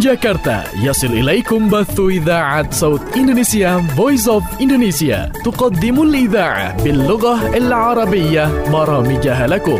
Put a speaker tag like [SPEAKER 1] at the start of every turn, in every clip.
[SPEAKER 1] جاكرتا يصل إليكم بث إذاعة صوت إندونيسيا Voice of Indonesia تقدم الإذاعة باللغة العربية برامجها لكم.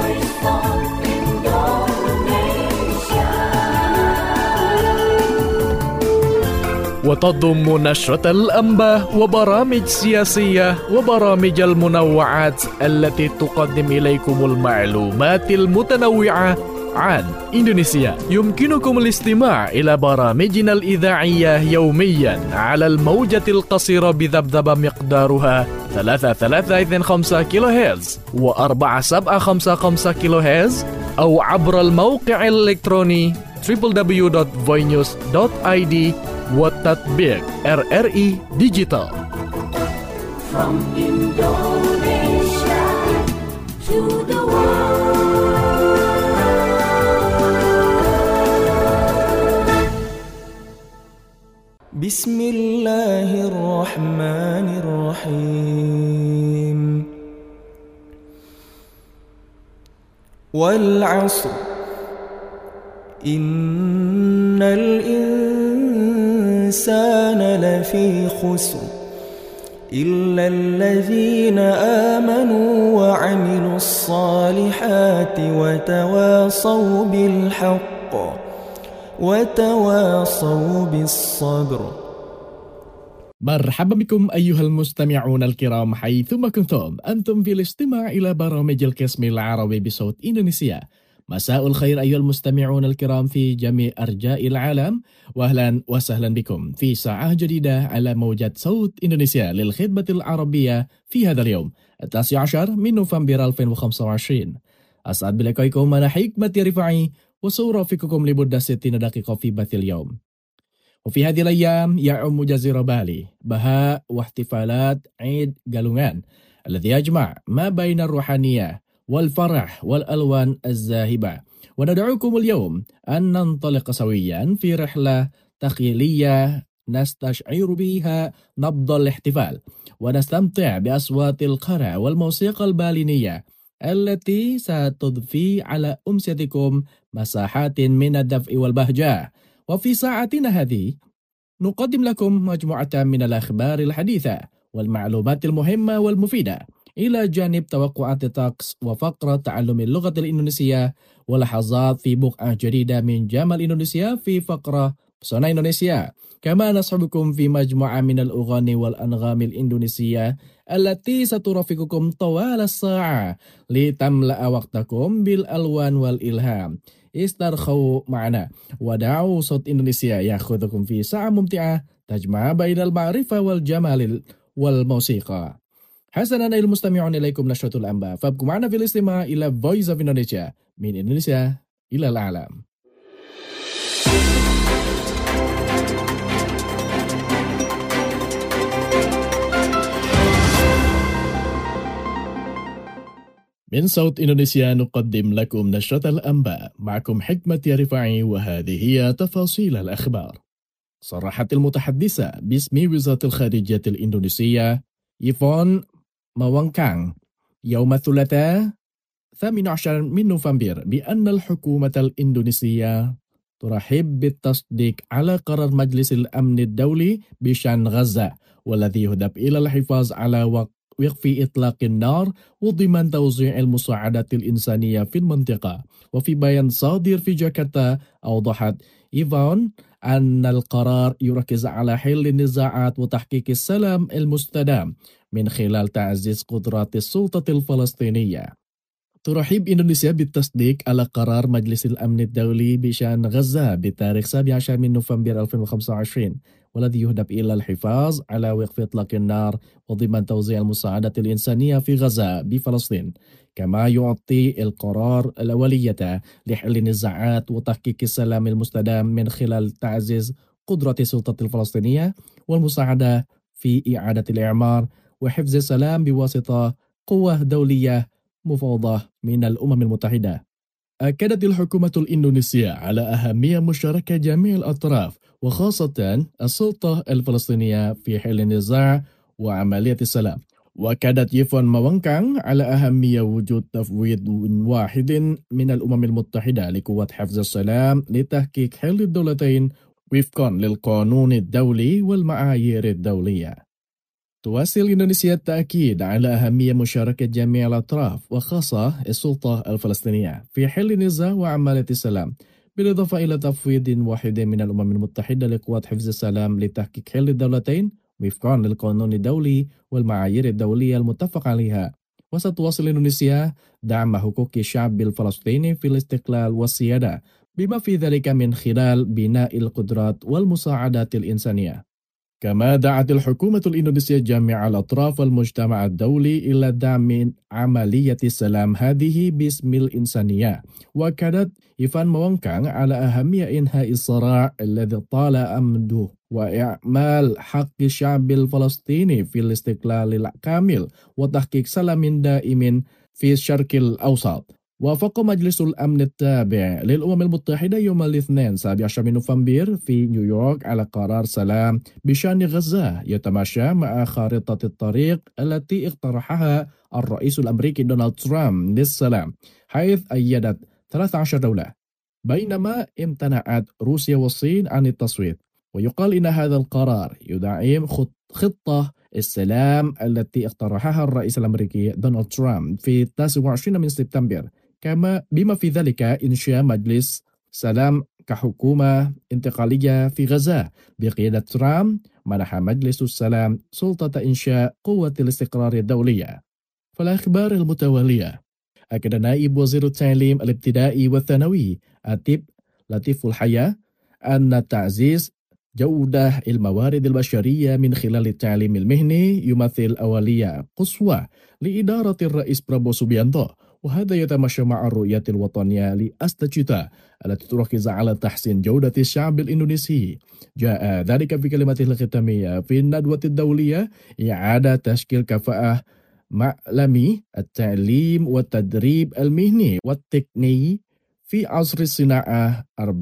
[SPEAKER 1] وتضم نشرة الأنباء وبرامج سياسية وبرامج المنوعات التي تقدم إليكم المعلومات المتنوعة عن إندونيسيا. يمكنكم الاستماع إلى برامجنا الإذاعية يوميا على الموجة القصيرة بذبذبة مقدارها 3325 كيلو هرتز و4755 كيلو هرتز أو عبر الموقع الإلكتروني www.voinews.id وتطبيق RRI Digital.
[SPEAKER 2] From Indonesia to the world.
[SPEAKER 3] بسم الله الرحمن الرحيم. والعصر إن الإنسان لفي خسر إلا الذين آمنوا وعملوا الصالحات وتواصوا بالحق وتواصوا بالصبر.
[SPEAKER 1] مرحبا بكم أيها المستمعون الكرام حيثما كنتم. أنتم في الاستماع إلى برامج القسم العربي بصوت إندونيسيا. مساء الخير أيها المستمعون الكرام في جميع أرجاء العالم، وأهلا وسهلا بكم في ساعة جديدة على موجة صوت إندونيسيا للخدمة العربية في هذا اليوم 19 من نوفمبر 2025. أسعد بلقائكم أنا حكمة رفاعي وسأرافقكم لمدة 60 دقيقة في بث اليوم. وفي هذه الأيام يعم جزيرة بالي بهاء واحتفالات عيد جالونgan الذي يجمع ما بين الروحانية والفرح والألوان الزاهبة. وندعوكم اليوم أن ننطلق سويا في رحلة تخيلية نستشعر بها نبض الاحتفال ونستمتع بأصوات القرع والموسيقى البالينية التي ستضفي على أمسيتكم مساحات من الدفء والبهجة. وفي ساعتنا هذه نقدم لكم مجموعة من الأخبار الحديثة والمعلومات المهمة والمفيدة، إلى جانب توقعات الطقس وفقرة تعلم اللغة الإندونيسية ولحظات في بقعة جديدة من جمال إندونيسيا في فقرة بسونا إندونيسيا. كما نصحبكم في مجموعة من الأغاني والأنغام الإندونيسية التي سترافقكم طوال الساعة لتملأ وقتكم بالألوان والإلهام. استرخوا معنا ودعوا صوت إندونيسيا يأخذكم في ساعة ممتعة تجمع بين المعرفة والجمال والموسيقى. حسنا أيها المستمعون، إليكم نشرة الأنباء، فابقوا معنا في الاستماع إلى Voice of Indonesia من إندونيسيا إلى العالم. من صوت إندونيسيا نقدم لكم نشرة الأنباء، معكم حكمة رفاعي، وهذه هي تفاصيل الأخبار. صرحت المتحدثة باسم وزارة الخارجية الإندونيسية يفون موانكانغ يوم الثلاثاء 18 من نوفمبر بأن الحكومة الإندونيسية ترحب بالتصديق على قرار مجلس الأمن الدولي بشأن غزة، والذي يهدف إلى الحفاظ على وقف إطلاق النار وضمان توزيع المساعدات الإنسانية في المنطقة. وفي بيان صادر في جاكرتا أوضحت إيفون أن القرار يركز على حل النزاعات وتحقيق السلام المستدام من خلال تعزيز قدرات السلطة الفلسطينية. ترحب إندونيسيا بالتصديق على قرار مجلس الأمن الدولي بشأن غزة بتاريخ 17 من نوفمبر 2025، والذي يهدف إلى الحفاظ على وقف إطلاق النار وضمان توزيع المساعدات الإنسانية في غزة بفلسطين. كما يعطي القرار الأولية لحل النزاعات وتحقيق السلام المستدام من خلال تعزيز قدرة السلطة الفلسطينية والمساعدة في إعادة الإعمار وحفظ السلام بواسطة قوة دولية مفوضة من الأمم المتحدة. أكدت الحكومة الإندونيسية على أهمية مشاركة جميع الأطراف وخاصة السلطة الفلسطينية في حل النزاع وعملية السلام، وكادت يفون موانكانغ على أهمية وجود تفويض واحد من الأمم المتحدة لقوات حفظ السلام لتحقيق حل الدولتين وفقا للقانون الدولي والمعايير الدولية. تواصل إندونيسيا التأكيد على أهمية مشاركة جميع الأطراف وخاصة السلطة الفلسطينية في حل النزاع وعملية السلام، بالإضافة إلى تفويض واحد من الأمم المتحدة لقوات حفظ السلام لتحقيق حل الدولتين وفقا للقانون الدولي والمعايير الدولية المتفق عليها. وستواصل إندونيسيا دعم حقوق الشعب الفلسطيني في الاستقلال والسيادة، بما في ذلك من خلال بناء القدرات والمساعدات الإنسانية. كما دعت الحكومة الإندونيسية جميع الأطراف والمجتمع الدولي إلى دعم عملية السلام هذه باسم الإنسانية. وكانت يفان موانكانغ على أهمية إنهاء الصراع الذي طال أمده وإعمال حق الشعب الفلسطيني في الاستقلال الكامل وتحقيق سلام دائم في الشرق الأوسط. وافق مجلس الأمن التابع للأمم المتحدة يوم الاثنين 17 نوفمبر في نيويورك على قرار سلام بشأن غزة يتماشى مع خارطة الطريق التي اقترحها الرئيس الأمريكي دونالد ترامب للسلام، حيث أيدت 13 دولة، بينما امتنعت روسيا والصين عن التصويت. ويقال إن هذا القرار يدعم خطة السلام التي اقترحها الرئيس الأمريكي دونالد ترامب في 29 من سبتمبر، كما بما في ذلك إنشاء مجلس سلام كحكومة انتقالية في غزة بقيادة ترامب، منح مجلس السلام سلطة إنشاء قوة الاستقرار الدولية. فالأخبار المتوالية، أكد نائب وزير التعليم الابتدائي والثانوي الطب لطيف الحياة أن تعزيز جودة الموارد البشرية من خلال التعليم المهني يمثل أولوية قصوى لإدارة الرئيس برابو سوبيانتو، وهذا يتماشى مع الرؤية الوطنية لأستاجيتا التي تركز على تحسين جودة الشعب الإندونيسي. جاء ذلك في كلمته الختامية في الندوة الدولية إعادة تشكيل كفاءة معلمي التعليم والتدريب المهني والتقني في عصر الصناعة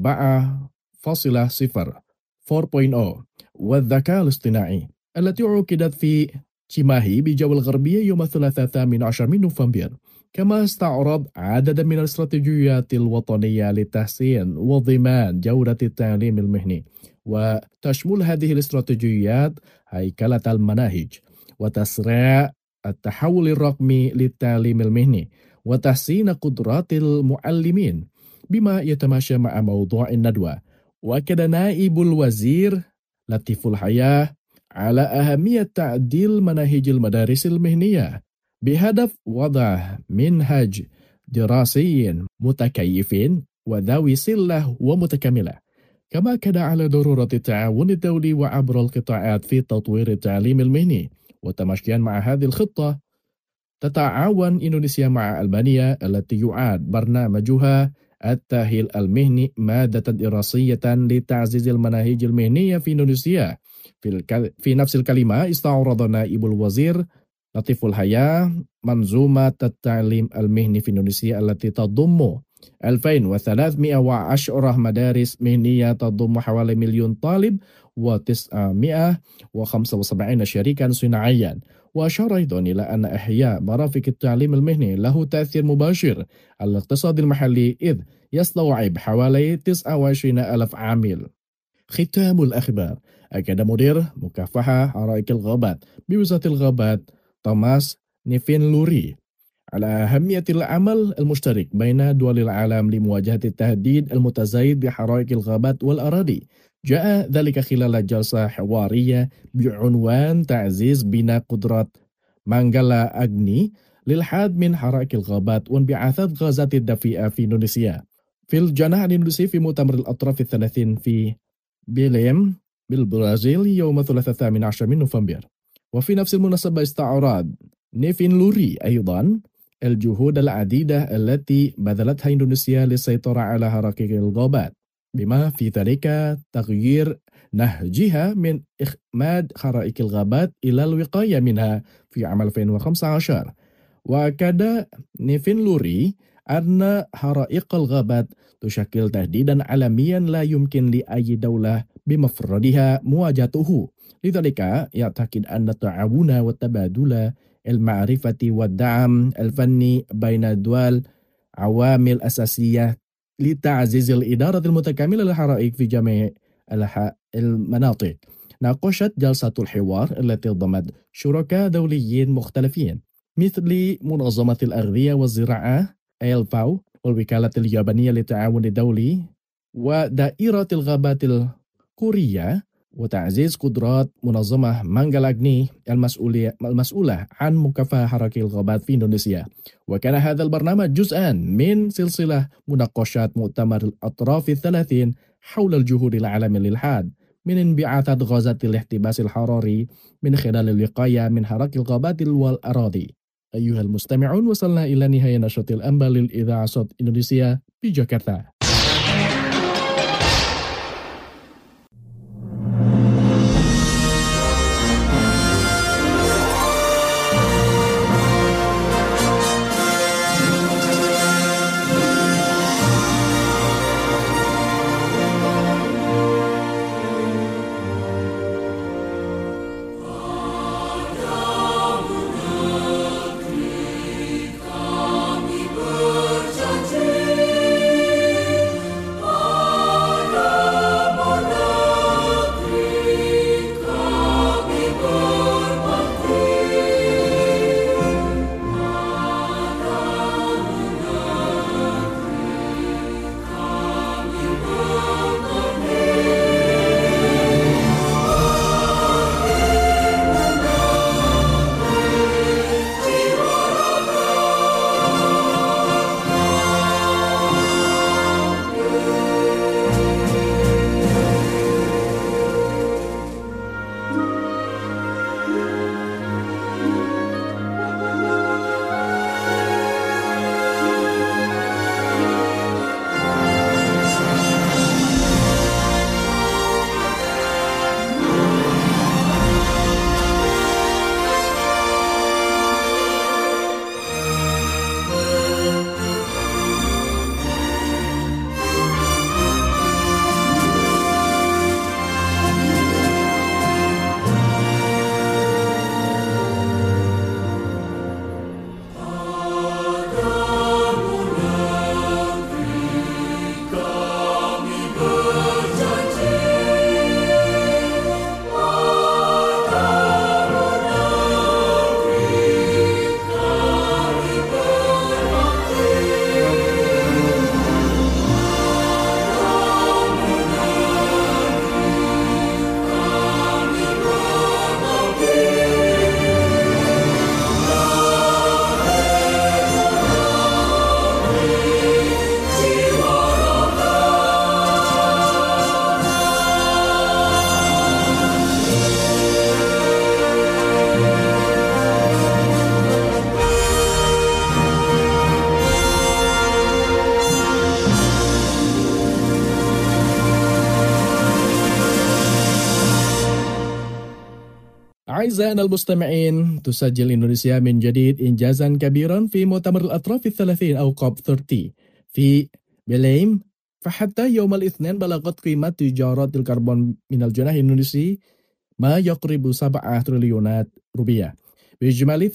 [SPEAKER 1] 4.0 والذكاء الاصطناعي، التي عقدت في تشيماهي بجو الغربية يوم الثلاثاء 18 من نوفمبر. كما استعرض عددا من الاستراتيجيات الوطنية لتحسين وضمان جودة التعليم المهني، وتشمل هذه الاستراتيجيات هيكلة المناهج وتسريع التحول الرقمي للتعليم المهني وتحسين قدرات المعلمين، بما يتماشى مع موضوع الندوة. وأكد نائب الوزير لطيف الحياة على أهمية تعديل مناهج المدارس المهنية بهدف وضع منهج دراسي متكيف وذوي صلة ومتكاملة. كما أكد على ضرورة التعاون الدولي وعبر القطاعات في تطوير التعليم المهني. وتماشيا مع هذه الخطة، تتعاون إندونيسيا مع ألمانيا التي يعاد برنامجها التأهيل المهني مادة دراسية لتعزيز المناهج المهنية في إندونيسيا. في نفس الكلمة استعرض نائب الوزير لطيف الحياة منظومة التعليم المهني في إندونيسيا التي تضم 2310 مدارس مهنية تضم حوالي 1,000,000 طالب و975 شركة صناعيا. وأشار أيضا إلى أن إحياء مرافق التعليم المهني له تأثير مباشر على الاقتصاد المحلي، إذ يستوعب حوالي 29,000 عامل. ختام الأخبار. أكد مدير مكافحة حرائق الغابات بوزارة الغابات توماس نيفينلوري على أهمية العمل المشترك بين دول العالم لمواجهة التهديد المتزايد بحرائق الغابات والأراضي. جاء ذلك خلال جلسة حوارية بعنوان تعزيز بناء قدرات مانغالا أغني للحد من حرائق الغابات وانبعاثات غازات الدفيئة في إندونيسيا في الجناح الإندونيسي في مؤتمر الأطراف 30 في بيليم بالبرازيل يوم الثلاثاء 18 من نوفمبر. وفي نفس المناسبة استعرض نيفينلوري أيضا الجهود العديدة التي بذلتها إندونيسيا للسيطرة على حرائق الغابات، بما في ذلك تغيير نهجها من إخماد حرائق الغابات إلى الوقاية منها في عام 2015. وأكد نيفينلوري أن حرائق الغابات تشكل تهديدا عالميا لا يمكن لأي دولة بمفردها مواجهته، لذلك يعتقد أن التعاون والتبادل المعرفة والدعم الفني بين الدول عوامل أساسية لتعزيز الإدارة المتكاملة للحرائق في جميع المناطق. ناقشت جلسة الحوار التي ضمت شركاء دوليين مختلفين مثل منظمة الأغذية والزراعة FAO والوكالة اليابانية للتعاون الدولي ودائرة الغابات الكورية، وتعزيز قدرات منظمة مانجالاغني المسؤولة عن مكافحة حرائق الغابات في إندونيسيا. وكان هذا البرنامج جزءا من سلسلة مناقشات مؤتمر الأطراف 30 حول الجهود العالمية للحد من انبعاثات غازات الاحتباس الحراري من خلال الوقاية من حرائق الغابات والأراضي. أيها المستمعون، وصلنا إلى نهاية نشرة الأنباء للإذاعة صوت إندونيسيا في جاكرتا. أعزائنا المستمعين، تسجل إندونيسيا من جديد إنجازا كبيرا في مؤتمر الأطراف 30 أو COP 30 في بليم. فحتى يوم الاثنين بلغت قيمة تجارة الكربون من الجناح الإندونيسي ما يقرب 7 تريليونات روبية بإجمالي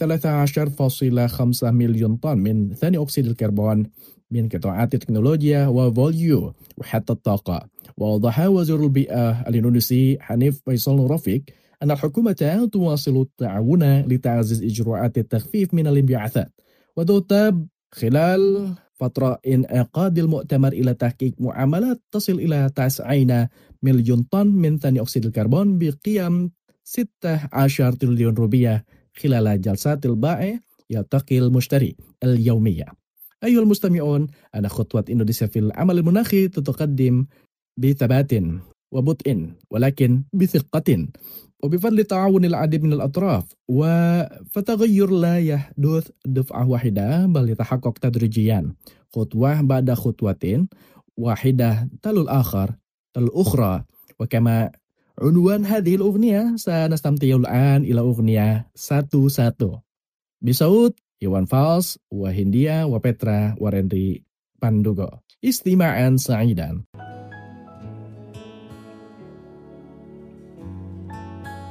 [SPEAKER 1] 13.5 مليون طن من ثاني أكسيد الكربون من قطاعات التكنولوجيا وفوليو وحتى الطاقة. وأوضح وزير البيئة الإندونيسي حنيف فيصل رفيق أن الحكومة تواصل التعاون لتعزيز إجراءات التخفيف من الانبعاثات، وتتاب خلال فترة انعقاد المؤتمر إلى تحقيق معاملات تصل إلى 9 مليون طن من ثاني أكسيد الكربون بقيم 16 تريليون روبية خلال جلسات البائع يلتقي المشتري اليومية. أيها المستمعون، أن خطوة إندونيسيا في العمل المناخي تتقدم بثبات وبطء ولكن بثقة وبفضل تعاون العديد من الأطراف، فتغير لا يحدث دفعة واحدة بل يتحقق تدريجيا خطوة بعد خطوة واحدة تلو الأخرى. وكما عنوان هذه الأغنية سنستمتع الآن إلى أغنية ساتو ساتو بصوت إيوان فالس وهندية وبترا ورندري باندوغو. استماعا سعيدا.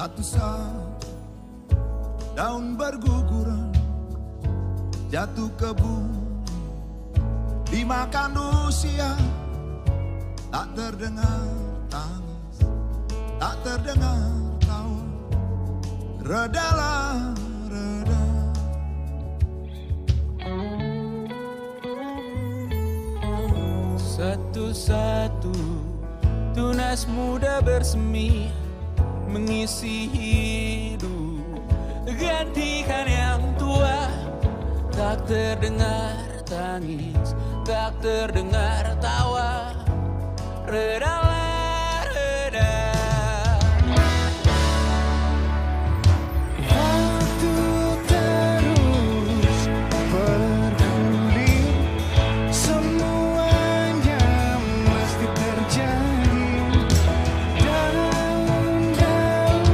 [SPEAKER 4] Satu saat daun berguguran jatuh ke bumi, dimakan usia. Tak terdengar tangis, tak terdengar tawa. Redalah, reda.
[SPEAKER 3] Satu-satu tunas muda bersemi mengisi hidup, gantikan yang tua. Tak terdengar tangis, tak terdengar tawa. Redalah, reda. Waktu terus bergulir, semuanya mesti terjadi. Daun-daun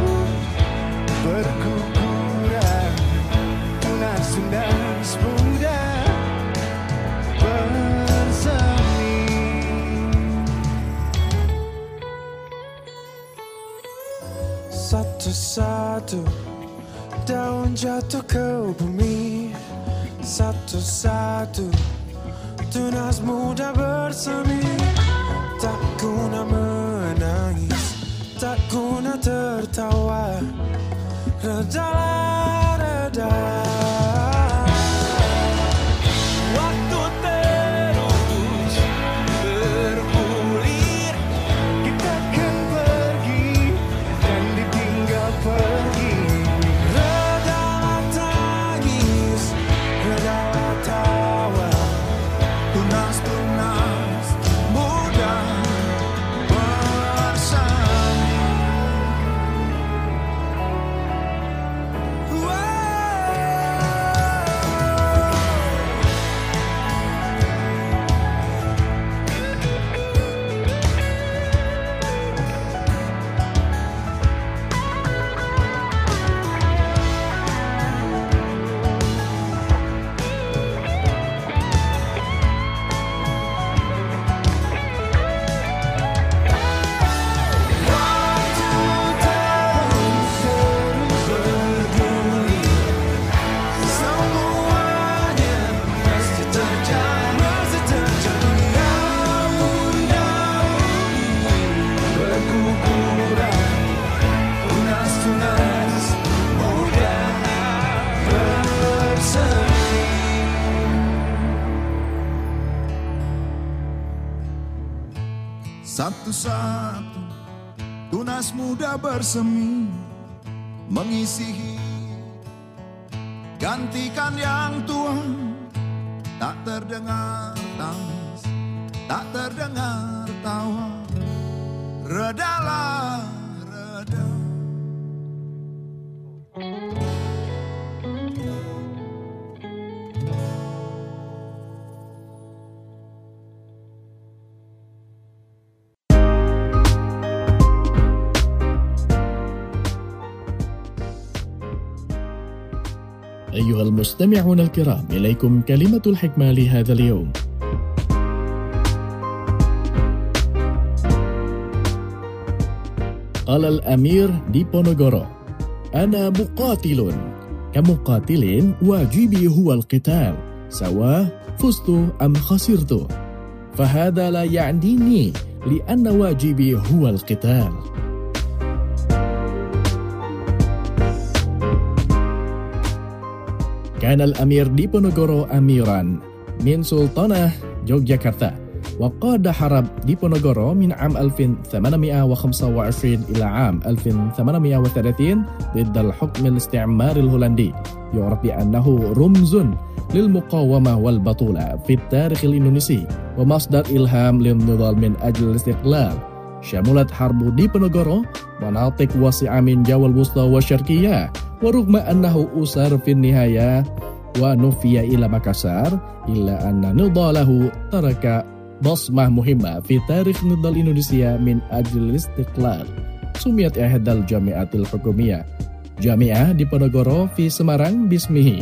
[SPEAKER 3] berguguran, tunas-tunas muda bersemi. Satu-satu daun jatuh ke bumi, satu-satu tunas muda bersemi. Tak guna menangis, tak guna tertawa. Redalah, reda. Waktu terus bergulir, kita akan pergi dan ditinggal pergi. Redalah tangis, redalah tawa.
[SPEAKER 4] Tunas-tunas muda bersemi.
[SPEAKER 3] Semuanya mesti terjadi, mesti terjadi. Daun-daun berguguran, tunas-tunas muda bersemi.
[SPEAKER 4] Satu-satu tunas muda bersemi mengisi hidup, gantikan yang tua. Tak terdengar tangis, tak terdengar tawa. Redalah, reda.
[SPEAKER 1] أيها المستمعون الكرام، إليكم كلمة الحكمة لهذا اليوم. قال الأمير ديبونغورو: أنا مقاتل، كمقاتل واجبي هو القتال، سواء فزت أم خسرت، فهذا لا يعنيني لأن واجبي هو القتال. كان الأمير ديبونغورو أميرا من سلطنة يوغياكرتا، وقاد حرب ديبونغورو من عام 1825 إلى عام 1830 ضد الحكم الاستعماري الهولندي، يعرف بأنه رمز للمقاومة والبطولة في التاريخ الإندونيسي ومصدر إلهام للنضال من أجل الاستقلال. شملت حرب ديبونغورو مناطق واسعة من جاوا الوسطى والشرقية، ورغم أنه أسر في النهاية ونفي إلى مakassar، إلا أن نضاله ترك بصمة مهمة في تاريخ نضال إندونيسيا من أجل الاستقلال. سميت إحدى الجامعات الحكومية جامعة ديبونغورو في Semarang باسمه.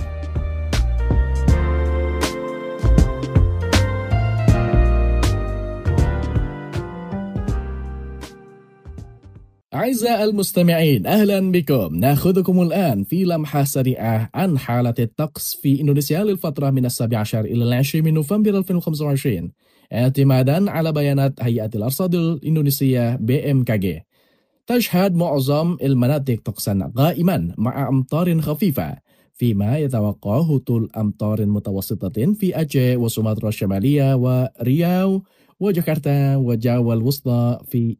[SPEAKER 1] أعزائي المستمعين، أهلا بكم. نأخذكم الآن في لمحة سريعة عن حالة الطقس في إندونيسيا للفترة من 17 إلى 20 من نوفمبر 2025 اعتمادا على بيانات هيئة الأرصاد الإندونيسية BMKG. تشهد معظم المناطق طقسا غائما مع أمطار خفيفة، فيما يتوقع هطول أمطار متوسطة في أجه وسومطرة الشمالية ورياو وجاكرتا وجاوا الوسطى في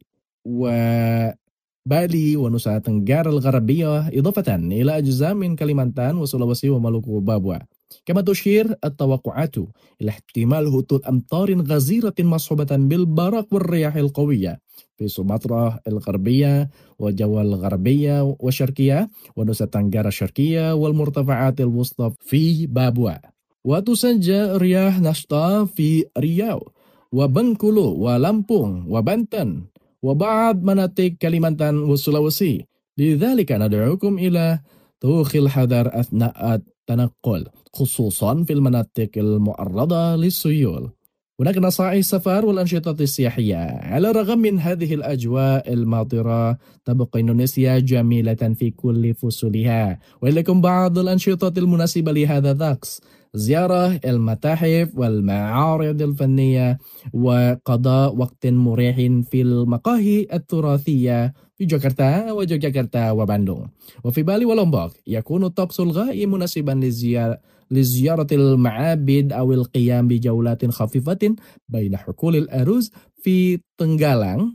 [SPEAKER 1] بالي ونوسا تنغار الغربية، إضافة إلى أجزاء من كليمانتان وسولوسي ومالوكو وبابوا. كما تشير التوقعات إلى احتمال هطول أمطار غزيرة مصحوبة بالبرق والرياح القوية في سومطرة الغربية وجاوا الغربية والشرقية ونوسا تنغار الشرقية والمرتفعات الوسطى في بابوا. وتسجل رياح نشطة في رياو وبنكولو ولامبونغ وبنتن وبعض مناطق كليمانتان وسولوسي. لذلك ندعوكم إلى توخي الحذر أثناء التنقل، خصوصا في المناطق المعرضة للسيول. هناك نصائح السفر والأنشطة السياحية. على الرغم من هذه الأجواء الماطرة، تبقى إندونيسيا جميلة في كل فصولها، ولكم بعض الأنشطة المناسبة لهذا الطقس: زيارة المتاحف والمعارض الفنية، وقضاء وقت مريح في المقاهي التراثية في جاكرتا ويوغياكرتا وباندونغ. وفي بالي ولومبوك يكون الطقس الغائم مناسبا لزيارة المعابد أو القيام بجولات خفيفة بين حقول الأرز في تنغالانغ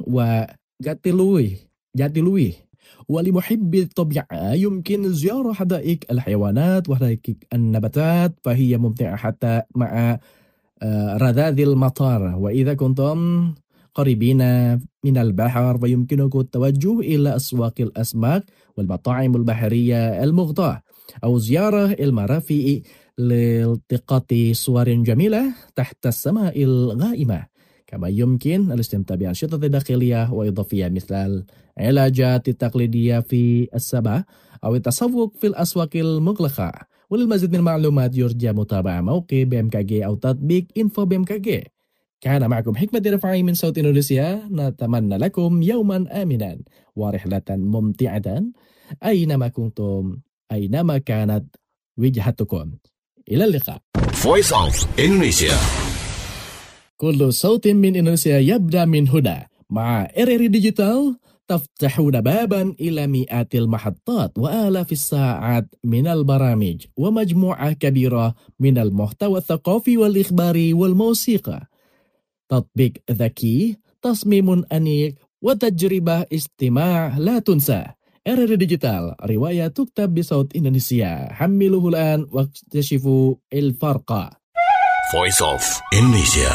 [SPEAKER 1] وجاتيلوي. ولمحبي الطبيعة يمكن زيارة حدائق الحيوانات وحدائق النباتات، فهي ممتعة حتى مع رذاذ المطر. وإذا كنتم قريبين من البحر فيمكنكم التوجه إلى أسواق الأسماك والمطاعم البحرية المغطاة، أو زيارة المرافق لالتقاط صور جميلة تحت السماء الغائمة. كما يمكن الاستمتاع بأنشطة داخلية وإضافية مثل العلاجات التقليدية في السبا أو التسوق في الأسواق المغلقة. وللمزيد من المعلومات يرجى متابعة موقع BMKG أو تطبيق إنفو BMKG. كان معكم حكمة رفاعي من صوت إندونيسيا. نتمنى لكم يوما آمنا ورحلة ممتعة أينما كنتم، أينما كانت وجهتكم. إلى اللقاء.
[SPEAKER 5] Voice of Indonesia.
[SPEAKER 1] كل صوت من إندونيسيا يبدأ من هنا. مع RRI ديجيتال تفتحون بابا إلى مئات المحطات وآلاف الساعات من البرامج ومجموعة كبيرة من المحتوى الثقافي والإخباري والموسيقى. تطبيق ذكي، تصميم أنيق، وتجربة استماع لا تنسى. RRI ديجيتال، رواية تكتب بصوت إندونيسيا. حملوه الآن واكتشفوا الفرق.
[SPEAKER 5] Voice of Indonesia.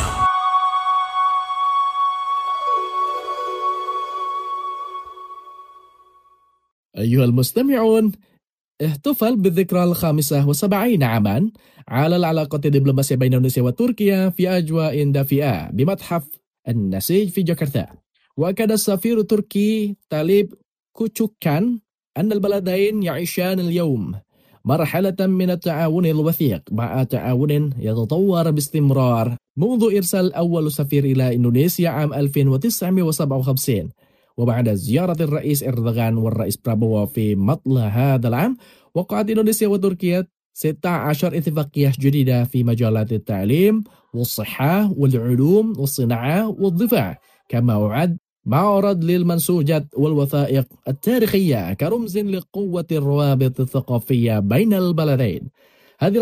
[SPEAKER 1] أيها المستمعون، احتفل بالذكرى 75 عاما على العلاقة الدبلوماسية بين إندونيسيا وتركيا في أجواء دافئة بمتحف النسيج في جاكرتا. وأكد السفير التركي طالب كوتشوكان أن البلدين يعيشان اليوم مرحلة من التعاون الوثيق مع تعاون يتطور باستمرار منذ إرسال أول سفير إلى إندونيسيا عام 1957. وبعد زيارة الرئيس إردوغان والرئيس برابوو في مطلع هذا العام، وقعت إندونيسيا وتركيا 16 اتفاقية جديدة في مجالات التعليم والصحة والعلوم والصناعة والدفاع. كما أعد معرض للمنسوجات والوثائق التاريخية كرمز لقوة الروابط الثقافية بين البلدين. هذه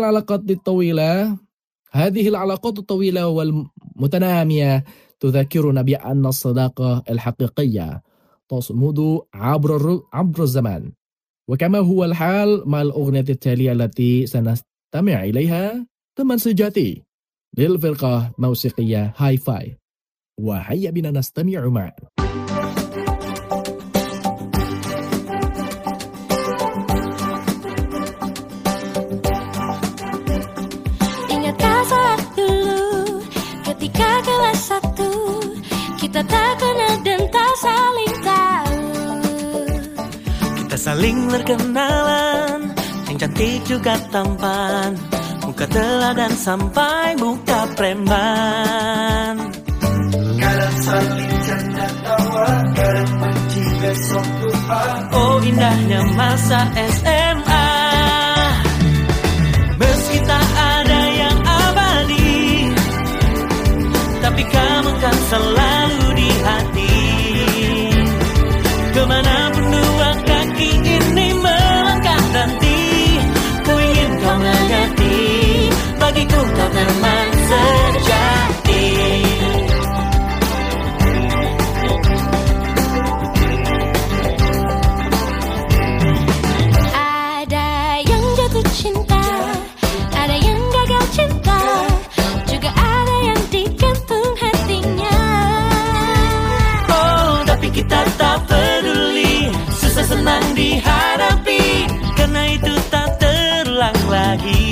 [SPEAKER 1] العلاقات الطويلة والمتنامية تذكرنا بأن الصداقة الحقيقية تصمد عبر الزمان. وكما هو الحال مع الأغنية التالية التي سنستمع إليها، تمن سجاتي للفرقة موسيقية هاي فاي. وهيا بنا نستمع معا.
[SPEAKER 2] Ingatkah saat dulu ketika kelas 1 kita tak kenal dan tak saling tahu.
[SPEAKER 3] Kita saling berkenalan, yang cantik juga tampan, muka teladan sampai muka preman. Kadang saling canda tawa, kadang benci besok masa SMA. Meski tak ada yang abadi, tapi kamu kan selalu di hati. Kemanapun dua kaki ini melangkah nanti, ku ingin kau mengerti, bagiku kau teman sejati.
[SPEAKER 2] Ada yang jatuh cinta, ada yang gagal cinta, juga ada yang digantung hatinya.
[SPEAKER 3] Oh, tapi kita tak peduli, susah senang dihadapi, karena itu tak terulang lagi.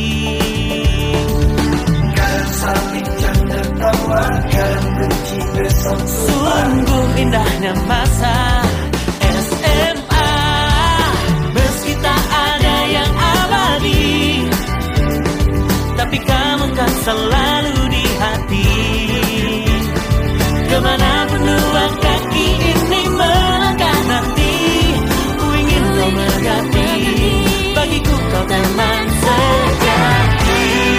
[SPEAKER 3] Sungguh indahnya masa SMA. Meski tak ada yang abadi, tapi kamu kan selalu di hati. Kemanapun dua kaki ini melangkah nanti, ku ingin kau mengerti, bagiku kau teman sejati.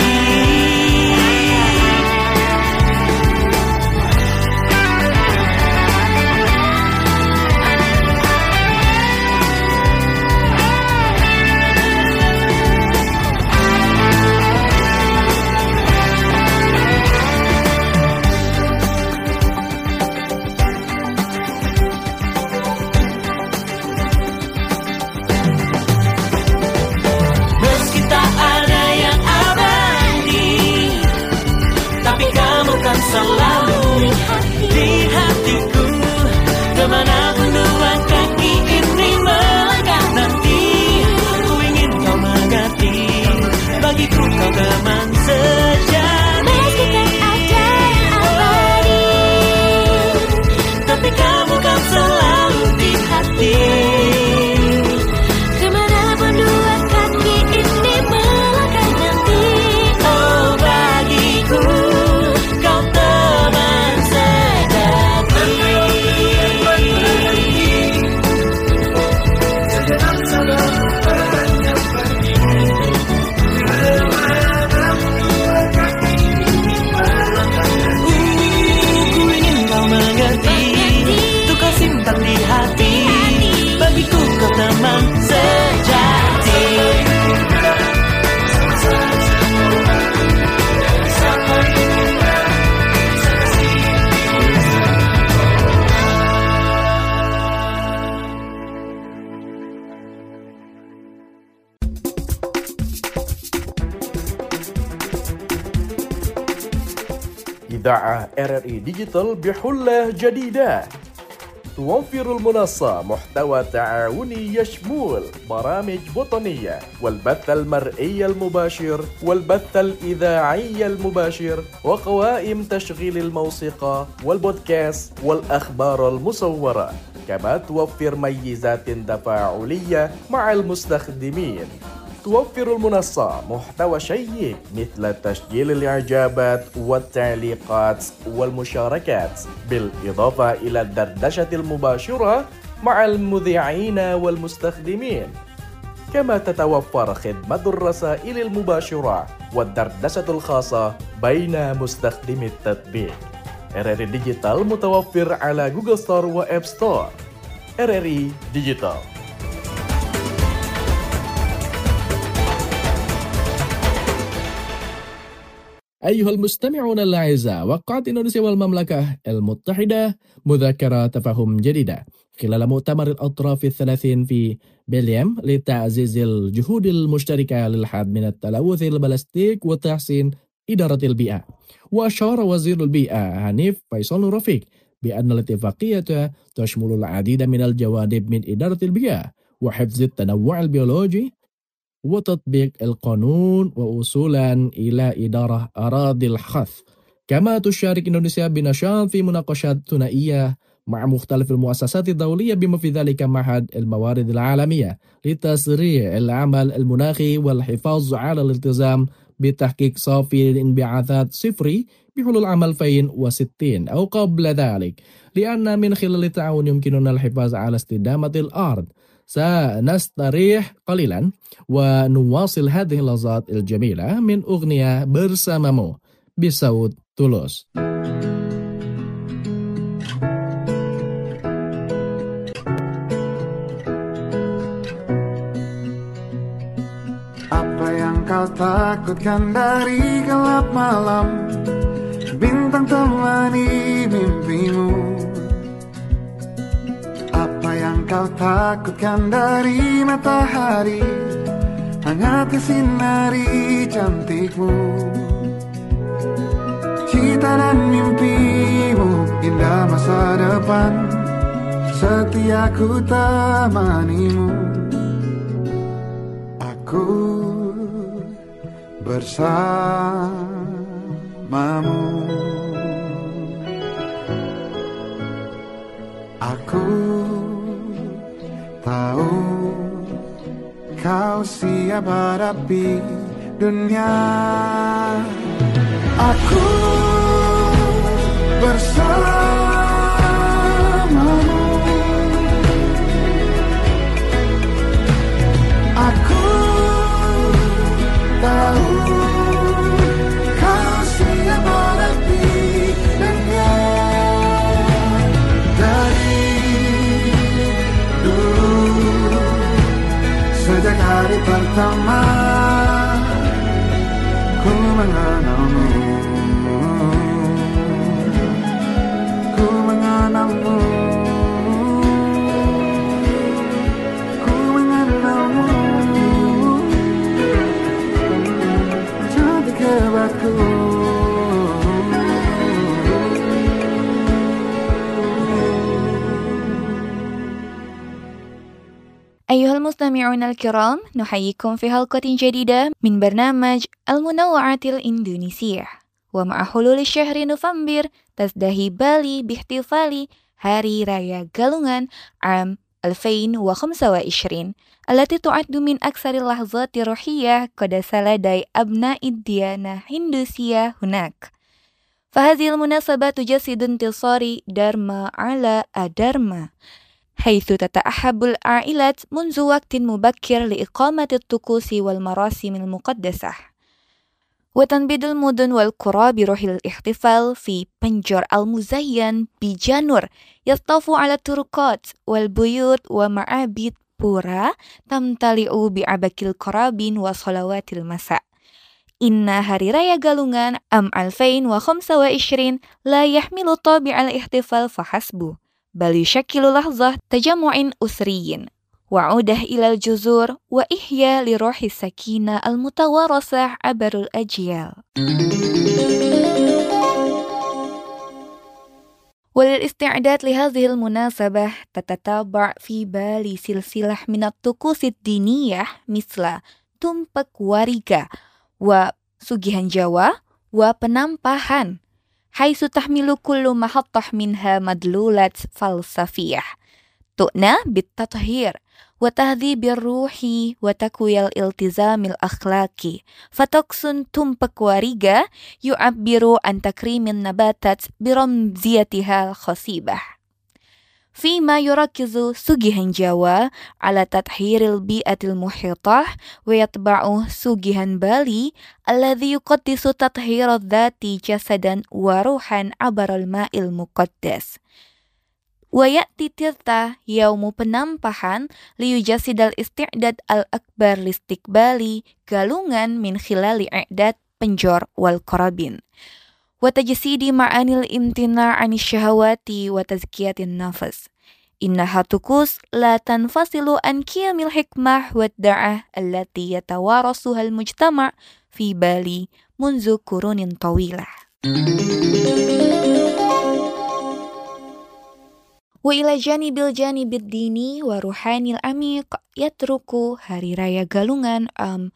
[SPEAKER 3] Meski tak ada yang abadi, tapi kamu kan selalu di hatiku. Kemanapun dua kaki ini melangkah nanti, ku ingin kau mengerti, bagiku kau teman sejati.
[SPEAKER 2] Meski tak ada yang abadi,
[SPEAKER 3] Tapi kamu kan selalu di hati.
[SPEAKER 2] kemanapun dua kaki ini melangkah nanti,
[SPEAKER 3] Oh, bagiku kau teman sejati. Ku ingin kau mengerti, untuk kau simpan di hati, bagiku kau teman sejati.
[SPEAKER 1] إذاعة RRI ديجيتال بحلة جديدة توفر المنصة محتوى تعاوني يشمل برامج وطنية والبث المرئي المباشر والبث الإذاعي المباشر وقوائم تشغيل الموسيقى والبودكاست والأخبار المصورة، كما توفر ميزات تفاعلية مع المستخدمين. توفر المنصة محتوى شيق مثل تسجيل الإعجابات والتعليقات والمشاركات، بالإضافة إلى الدردشة المباشرة مع المذيعين والمستخدمين. كما تتوفر خدمة الرسائل المباشرة والدردشة الخاصة بين مستخدمي التطبيق. RRI Digital متوفر على جوجل ستور وآب ستور. RRI Digital. أيها المستمعون الأعزاء، وقعت إندونيسيا والمملكة المتحدة مذكرة تفاهم جديدة خلال مؤتمر الأطراف الثلاثين في بليم لتعزيز الجهود المشتركة للحد من التلوث البلاستيك وتحسين إدارة البيئة. وأشار وزير البيئة حنيف فيصل رفيق بأن الاتفاقية تشمل العديد من الجوانب من إدارة البيئة وحفظ التنوع البيولوجي وتطبيق القانون ووصولا إلى إدارة أراضي الحث. كما تشارك إندونيسيا بنشاط في مناقشات ثنائية مع مختلف المؤسسات الدولية بما في ذلك معهد الموارد العالمية لتسريع العمل المناخي والحفاظ على الالتزام بتحقيق صافي الانبعاثات صفري بحلول عام 2060 أو قبل ذلك، لأن من خلال التعاون يمكننا الحفاظ على استدامة الأرض سنستريح قليلا ونواصل هذه اللحظات الجميلة من أغنية bersamamu بصوت Tulus.
[SPEAKER 4] Apa yang kau takutkan dari gelap malam? Bintang temani mimpimu. Apa yang kau takutkan dari matahari? Hangat sinari cantikmu. Cita dan mimpimu, indah masa depan, setia ku temanimu. Aku bersamamu. Aku tahu kau siap hadapi dunia. Aku bersamamu. Aku tahu kau siap hadapi dunia. Dari dulu, sejak hari pertama ku mengenalmu. Ku mengenalmu. Ku mengenalmu. Cantik hebatku.
[SPEAKER 6] أيها المستمعون الكرام، نحييكم في حلقة جديدة من برنامج المنوعات الإندونيسية. ومع حلول الشهر نوفمبر تزدهي بالي باحتفال هاري رايا Galungan عام 2025 التي تعد من أكثر اللحظات الروحية قدس لدى أبناء الديانة الهندوسية هناك. فهذه المناسبة تجسد انتصار دharma على أدharma، حيث تتأحب العائلات منذ وقت مبكر لإقامة الطقوس والمراسم المقدسة، وتنبيد المدن والقرى بروح الاحتفال في بنجر المزين بجانور يطاف على الطرقات والبيوت ومعابد بورا تمتلئ بعبك القرابين وصلوات المساء. إن هاري رايا Galungan عام 2025 لا يحمل طابع الاحتفال فحسب، بل يشكل لحظة تجمع أسري وعودة إلى الجذور وإحياء لروح السكينة المتوارثة عبر الأجيال. وللاستعداد لهذه المناسبة تتتابع في بالي سلسلة من الطقوس الدينية مثل Tumpak Wariga وسوجيهان جاوا وبنampahan، حيث تحمل كل محطة منها مدلولة فلسفية تؤنى بالتطهير وتهذيب الروح وتقوية الالتزام الأخلاقي. فطقس Tumpak Wariga يعبر عن تكريم النباتات برمزيتها الخصيبة، فيما يركز سوجيهان جاوا على تطهير البيئة المحيطة، ويتبع سوجيهان بالي الذي يقدس تطهير الذات جسدا وروحا عبر الماء المقدس. ويأتي تيرتا يوم penampahan ليجسد الاستعداد الأكبر لاستقبال Galungan من خلال إعداد بنجر والقرابين وتجسيد معاني الامتناع عن الشهوات وتزكية النفس. إنها طقوس لا تنفصل عن قيم الحكمة والدعاء التي يتوارثها المجتمع في بالي منذ قرون طويلة. وإلى جانب الجانب الديني والروحاني العميق يترك هاري رايا Galungan عام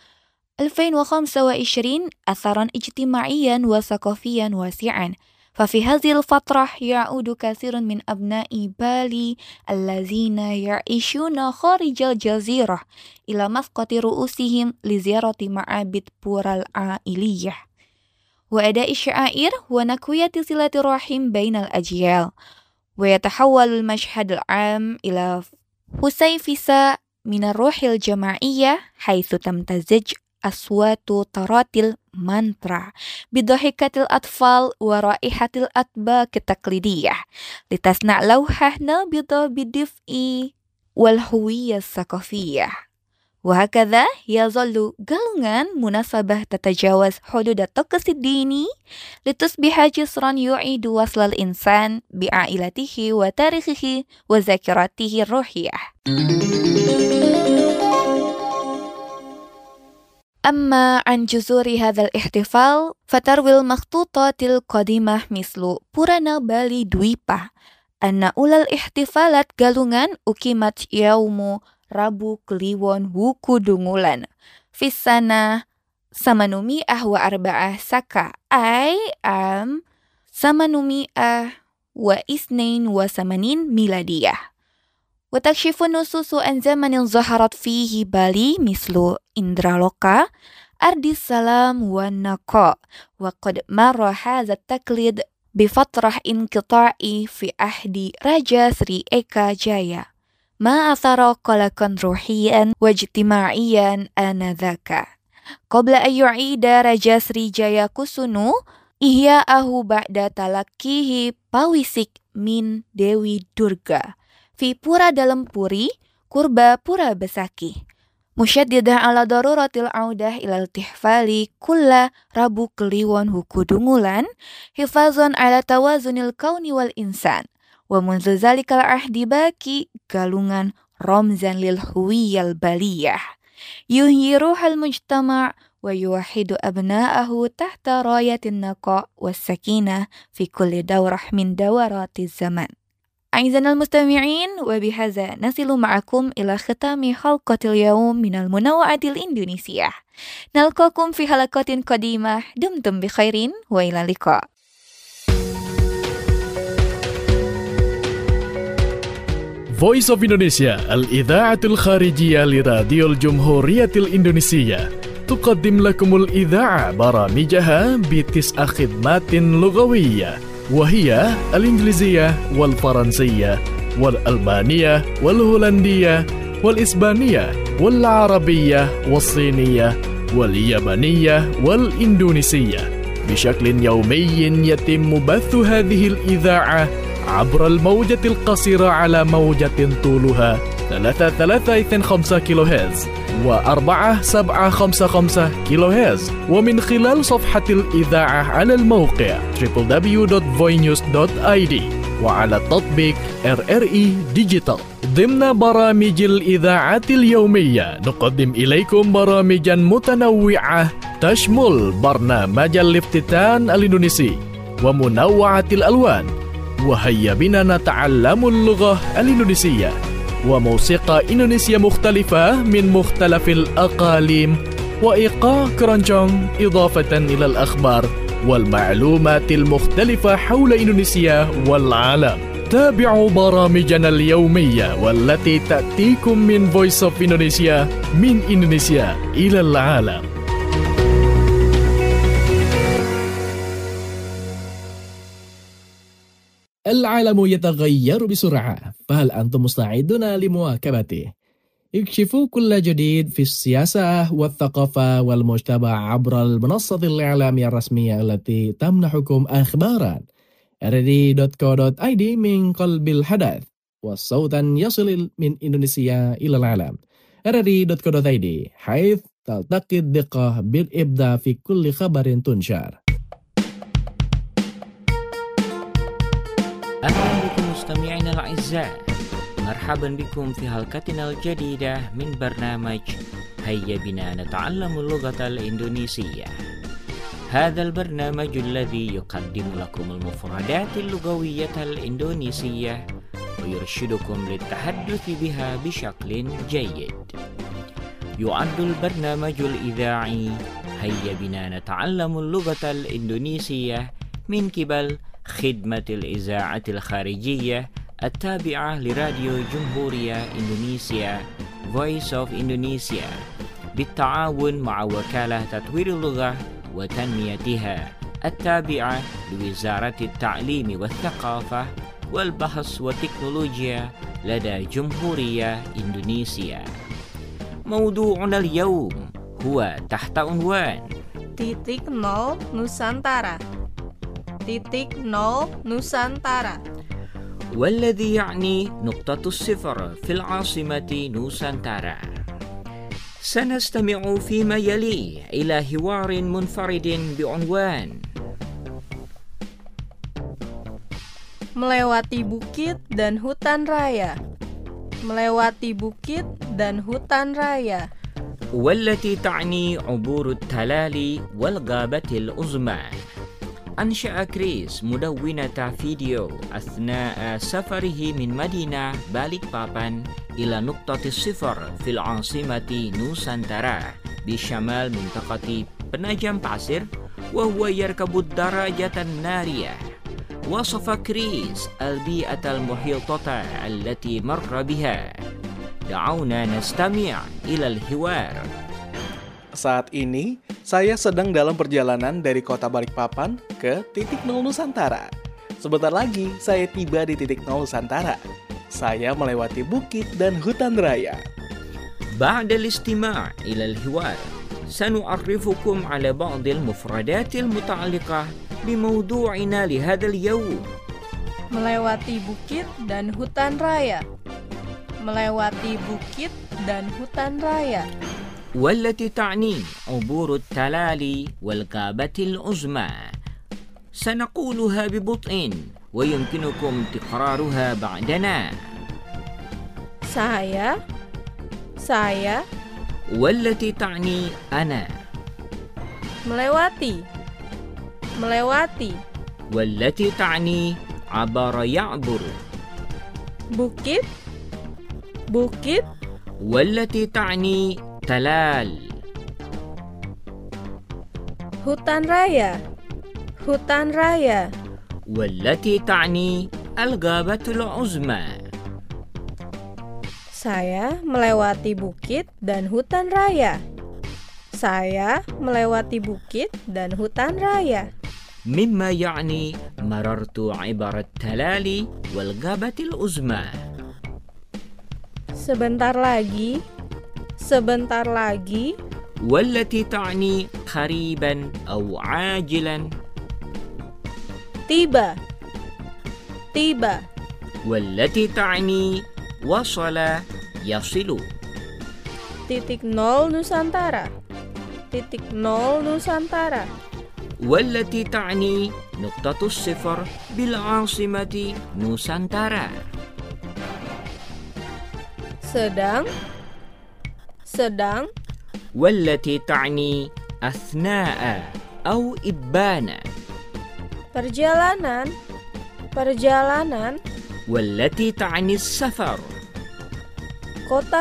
[SPEAKER 6] 2025 أثراً اجتماعياً وثقافياً واسعاً. ففي هذه الفترة يعود كثير من أبناء بالي الذين يعيشون خارج الجزيرة إلى مسقط رؤوسهم لزيارة معابد بورا العائلية وأداء الشعائر ونكوية صلة الرحم بين الأجيال. ويتحول المشهد العام إلى حسيفسة من الروح الجماعية حيث تمتزج أصوات تراتل مانترا بضحكة الأطفال ورائحة الأطباق التقليدية لتصنع لوحة نابضة بالدفء والهوية الثقافية. وهكذا يظل galungan مناسبة تتجاوز حدود الطقس الديني لتصبح جسرا يعيد وصل الإنسان بعائلته وتاريخه وذاكرته الروحية. أما عن جذور هذا الاحتفال فتروي المخطوطات القديمة مثل بورانا بالي دويبا أن أولى الاحتفالات galungan أقيمت يوم Rabu Kliwon Wukudungulan في السنة 804 Saka أي عام 882 ميلادية. وتكشف النصوص عن زمن ظهرت فيه بالي مثل إندرالوكا أرض السلام والنقاء، وقد مر هذا التقليد بفترة انقطاع في عهد راجا سري إيكا جايا ما أثار قلقا روحيا واجتماعيا آنذاك، قبل أن يعيد راجا سري جايا كسونو إحياءه بعد تلقيه pawisik min Dewi Durga في pura dalam puri kurba pura besaki musyaddidah ala daruratil audah ilal tihfali kulla Rabu Kliwon Wukudungulan hifazan ala tawazunil kauni wal insan wa munzu zalikal ahdi baki galungan ramzan lil huwiyal baliyah yuhyi ruhal mujtama' wa yuwahidu abna'ahu tahta rayatin naqa was sakinah fi kulli dawrah min dawaratiz zaman. أعزائنا المستمعين، وبهذا نصل معكم إلى ختام حلقة اليوم من المنوعات الإندونيسية. نلقاكم في حلقات قديمة، دمتم بخير وإلى اللقاء.
[SPEAKER 1] Voice of Indonesia, الإذاعة الخارجية لراديو الجمهورية الإندونيسية، تقدم لكم الإذاعة برامجها ب9 خدمات لغوية، وهي الإنجليزية والفرنسية والألبانية والهولندية والإسبانية والعربية والصينية واليابانية والإندونيسية بشكل يومي. يتم بث هذه الإذاعة عبر الموجة القصيرة على موجة طولها 3.325 كيلوهرتز و4.755 كيلوهرتز، ومن خلال صفحة الإذاعة على الموقع www.voinews.id وعلى التطبيق RRI Digital. ضمن برامج الإذاعة اليومية نقدم إليكم برامجا متنوعة تشمل برنامج الافتتان الإندونيسي ومنوعة الألوان، وهيا بنا نتعلم اللغة الإندونيسية، وموسيقى إندونيسية مختلفة من مختلف الأقاليم، وإيقاع كرانجونج، إضافة إلى الأخبار والمعلومات المختلفة حول إندونيسيا والعالم. تابعوا برامجنا اليومية والتي تأتيكم من Voice of Indonesia من إندونيسيا إلى العالم. العالم يتغير بسرعة، فهل أنتم مستعدون لمواكبته؟ اكشفوا كل جديد في السياسة والثقافة والمجتمع عبر المنصة الإعلامية الرسمية التي تمنحكم أخباراً. rri.co.id من قلب الحدث، وصوتاً يصل من إندونيسيا إلى العالم. rri.co.id حيث تلتقي الدقة بالإبداع في كل خبر تنشر.
[SPEAKER 7] أهلا بكم مستمعينا الأعزاء، مرحبا بكم في حلقتنا الجديدة من برنامج هيا بنا نتعلم اللغة الإندونيسية. هذا البرنامج الذي يقدم لكم المفردات اللغوية الإندونيسية ويرشدكم للتحدث بها بشكل جيد. يعد البرنامج الإذاعي هيا بنا نتعلم اللغة الإندونيسية من قبل خدمة الإذاعة الخارجية التابعة لراديو جمهورية إندونيسيا Voice of Indonesia بالتعاون مع وكالة تطوير اللغة وتنميتها التابعة لوزارة التعليم والثقافة والبحث والتكنولوجيا لدى جمهورية إندونيسيا. موضوعنا اليوم هو تحت عنوان
[SPEAKER 8] Titik nol Nusantara. Titik nol Nusantara.
[SPEAKER 7] والذي يعني نقطة الصفر في العاصمة نوسانتارا. سنستمع فيما يلي إلى حوار منفرد بعنوان
[SPEAKER 8] Melewati bukit dan hutan raya. Melewati bukit dan hutan raya.
[SPEAKER 7] والتي تعني عبور التلال والغابة العظمى. أنشأ كريس مدونة فيديو أثناء سفره من مدينة باليكبابان إلى نقطة الصفر في العاصمة نوسانتارا بشمال منطقة penajam pasir وهو يركب الدراجة النارية. وصف كريس البيئة المحيطة التي مر بها. دعونا نستمع إلى الحوار.
[SPEAKER 9] Saat ini, saya sedang dalam perjalanan dari kota Balikpapan ke titik nol Nusantara. Sebentar lagi, saya tiba di titik nol Nusantara. Saya melewati bukit dan hutan raya.
[SPEAKER 7] بعد الاستماع إلى الحوار سنعرفكم على بعض المفردات المتعلقة بموضوعنا لهذا اليوم.
[SPEAKER 8] Melewati bukit dan hutan raya. Melewati bukit dan hutan raya.
[SPEAKER 7] والتي تعني عبور التلال والغابة العظمى. سنقولها ببطء ويمكنكم تكرارها بعدنا.
[SPEAKER 8] Saya.
[SPEAKER 7] والتي تعني أنا.
[SPEAKER 8] Melewati.
[SPEAKER 7] والتي تعني عبر يعبر.
[SPEAKER 8] Bukit.
[SPEAKER 7] والتي تعني تلال.
[SPEAKER 8] Hutan raya.
[SPEAKER 7] والتي تعني الغابة العظمى.
[SPEAKER 8] Saya melewati bukit dan hutan raya.
[SPEAKER 7] مما يعني مررت عبر التلال والغابة العظمى.
[SPEAKER 8] Sebentar lagi.
[SPEAKER 7] والتي تعني قريبا أو عاجلا.
[SPEAKER 8] Tiba.
[SPEAKER 7] والتي تعني وصل يصل.
[SPEAKER 8] Titik nol Nusantara.
[SPEAKER 7] والتي تعني نقطة الصفر بالعاصمة نوسانتارا.
[SPEAKER 8] Sedang.
[SPEAKER 7] والتي تعني أثناء أو إبان.
[SPEAKER 8] Perjalanan.
[SPEAKER 7] والتي تعني السفر.
[SPEAKER 8] Kota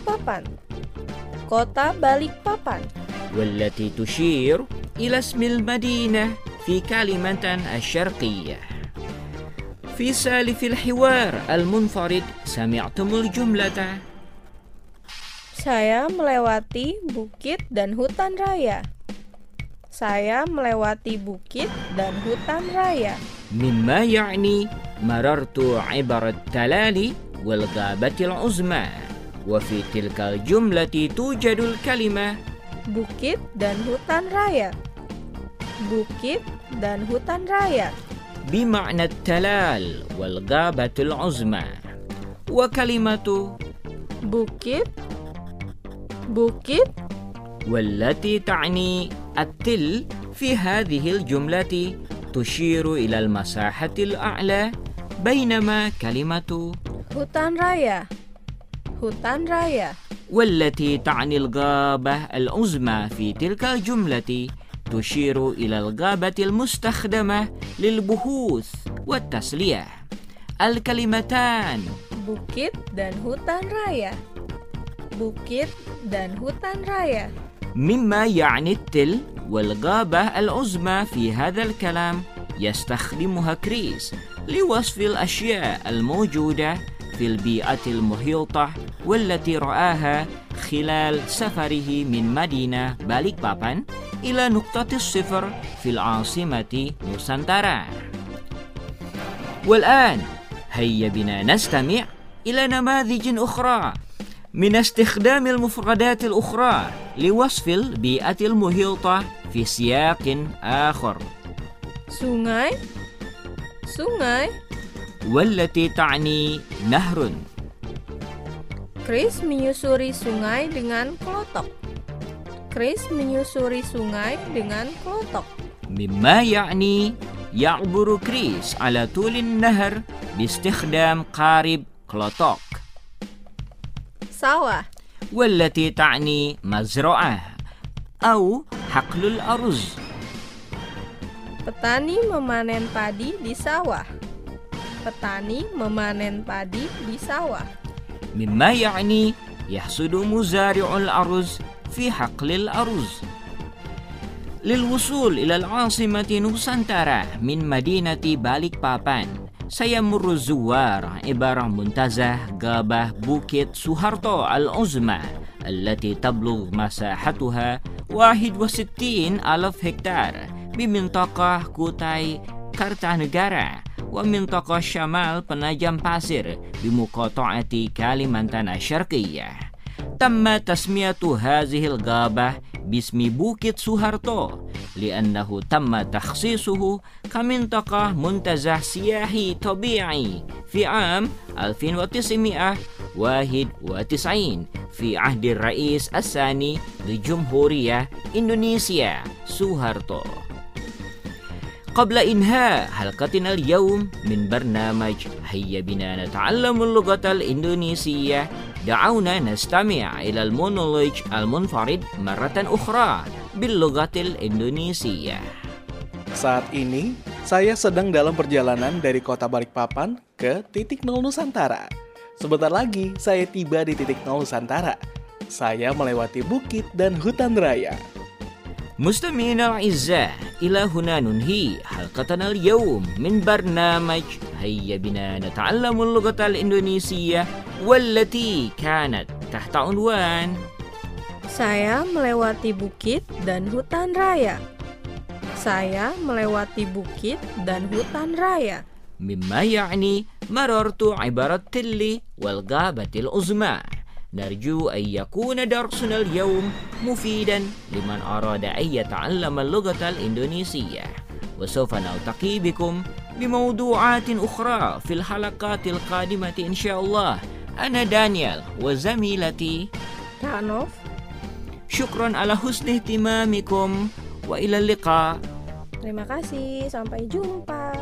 [SPEAKER 8] Balikpapan.
[SPEAKER 7] والتي تشير إلى اسم المدينة في كلمة الشرقية. في سالف الحوار المنفرد سمعتم الجملة
[SPEAKER 8] Saya melewati bukit dan hutan raya.
[SPEAKER 7] مما يعني مررت عبر التلال والغابة العظمى. وفي تلك الجملة توجد الكلمة
[SPEAKER 8] bukit dan hutan raya.
[SPEAKER 7] بمعنى التلال والغابة العظمى. وكلمة
[SPEAKER 8] bukit
[SPEAKER 7] والتي تعني التل في هذه الجملة تشير إلى المساحة الأعلى. بينما كلمة
[SPEAKER 8] hutan raya
[SPEAKER 7] والتي تعني الغابة العظمى في تلك الجملة تشير إلى الغابة المستخدمة للبحوث والتسلية. الكلمتان
[SPEAKER 8] bukit dan hutan raya.
[SPEAKER 7] مما يعني التل والغابة العظمى في هذا الكلام يستخدمها كريس لوصف الأشياء الموجودة في البيئة المحيطة والتي رآها خلال سفره من مدينة باليكبابان إلى نقطة الصفر في العاصمة نوسانتارا. والآن هيا بنا نستمع إلى نماذج أخرى من استخدام المفردات الأخرى لوصف البيئة المحيطة في سياق آخر.
[SPEAKER 8] Sungai, sungai.
[SPEAKER 7] والتي تعني نهر.
[SPEAKER 8] Chris menyusuri sungai dengan kelotok. Chris menyusuri sungai dengan kelotok.
[SPEAKER 7] مما يعني يعبر كريس على طول النهر باستخدام قارب كلوتوك.
[SPEAKER 8] Sawah,
[SPEAKER 7] والتي تعني مزرعة أو حقل الأرز.
[SPEAKER 8] petani memanen padi di sawah. Petani memanen padi di sawah.
[SPEAKER 7] مما يعني يحصد مزارع الأرز في حقل الأرز. للوصول إلى العاصمة نوسانتارا من مدينة باليكبابان سيمر الزوار عبر منتزه غابة بوكيت سوهارتو العظمى التي تبلغ مساحتها 61,000 هكتار بمنطقة كوتاي كارتانegara ومنطقة شمال penajam pasir بمقاطعة كاليمانتان الشرقية. تم تسمية هذه الغابة باسم بوكيت سوهارتو لأنه تم تخصيصه كمنطقة منتزه سياحي طبيعي في عام 1991 في عهد الرئيس الثاني لجمهورية إندونيسيا سوهارتو. قبل إنهاء حلقتنا اليوم من برنامج هيا بنا نتعلم اللغة الإندونيسية، دعونا نستمع إلى المونولوج المنفرد مرة أخرى باللغة الإندونيسية.
[SPEAKER 9] Saat ini, saya sedang dalam perjalanan dari kota Balikpapan ke titik nol Nusantara. Sebentar lagi, saya tiba di titik nol Nusantara. Saya melewati bukit dan hutan raya.
[SPEAKER 7] مستمعينا الأعزاء، إلى هنا ننهي حلقتنا اليوم من برنامج هيا بنا نتعلم اللغة الإندونيسية، والتي كانت تحت عنوان
[SPEAKER 8] Saya melewati bukit dan hutan raya. Saya melewati bukit dan hutan raya.
[SPEAKER 7] مما يعني مررت عبر التل والغابة العظمى. نرجو أن يكون درسنا اليوم مفيدا لمن أراد أن يتعلم اللغة الإندونيسية، وسوف نلتقي بكم بموضوعات أخرى في الحلقات القادمة إن شاء الله. أنا دانيال وزميلتي
[SPEAKER 8] Ranof.
[SPEAKER 7] شكرا على حسن اهتمامكم وإلى اللقاء.
[SPEAKER 8] Terima kasih, sampai jumpa.